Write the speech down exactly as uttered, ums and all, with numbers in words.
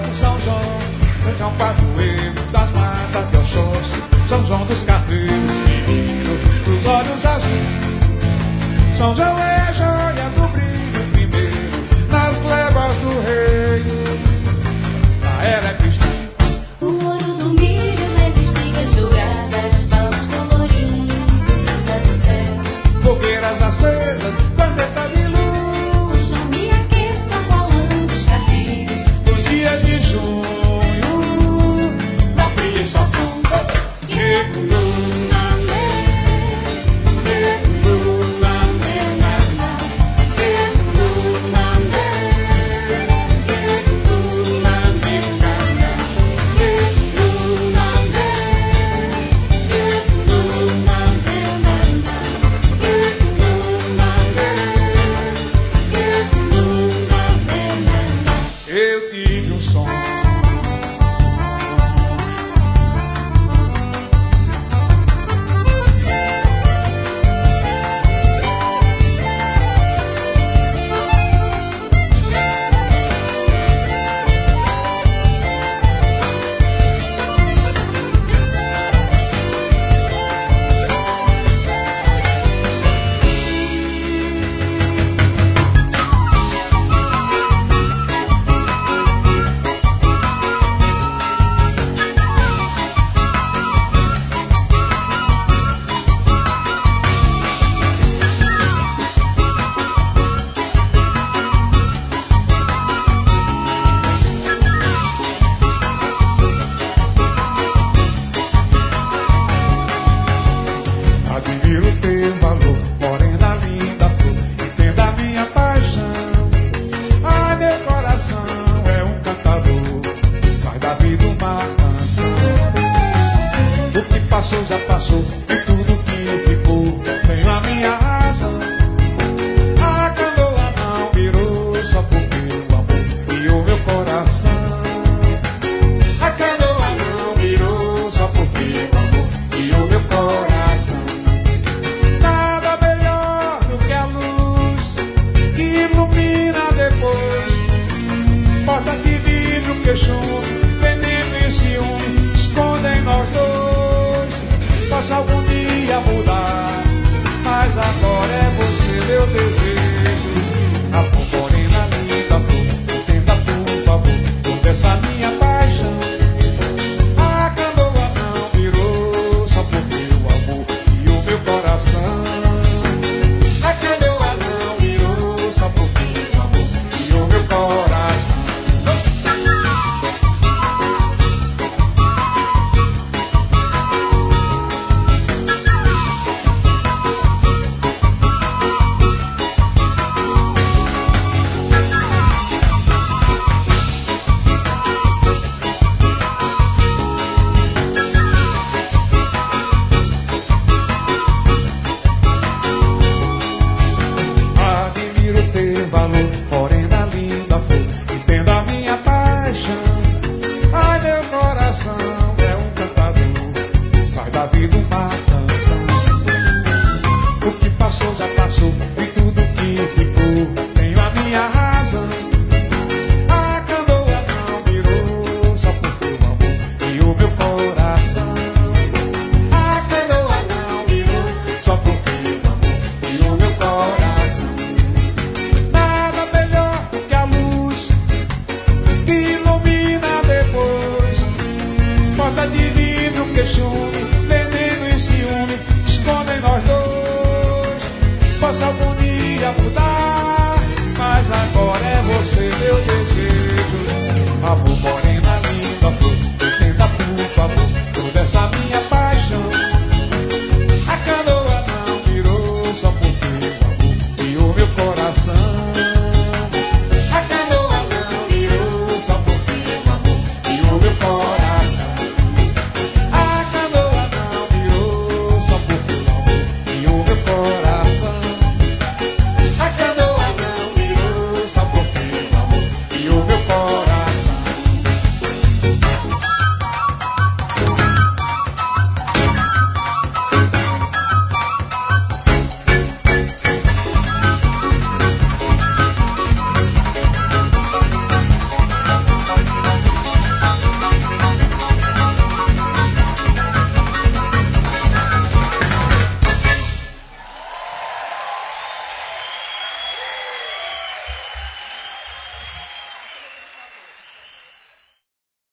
de São João, feijão padroeiro das matas de Oxóssi, São João dos carneiros, menino dos olhos azuis. São João é a joia do brilho primeiro, nas glebas do rei, a ela é Cristo. O ouro do milho nas espigas douradas, balas colorindo cinza do céu, Fogueiras acesas, planeta de luz. São João me aqueça, rolando os carneiros, Os dias de junho, na fria estação. eu tive um sonho. Admiro teu valor, morena linda flor, entenda a minha paixão. Ai, meu coração é um cantador, faz da vida uma canção. O que passou já passou,